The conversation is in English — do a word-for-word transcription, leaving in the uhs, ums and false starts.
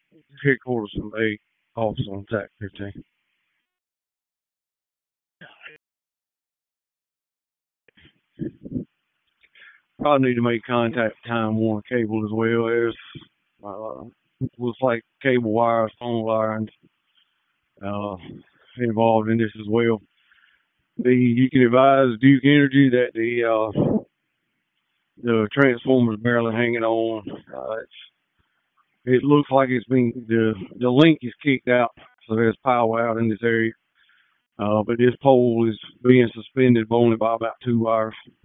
headquarters from a office on Tac fifteen. Probably need to make contact with Time Warner Cable as well. There's uh, looks like cable wires, phone lines uh, involved in this as well. The you can advise Duke Energy that the uh, the transformer's barely hanging on. Uh, it's, it looks like it's been the the link is kicked out, so there's power out in this area. Uh, but this pole is being suspended only by about two wires.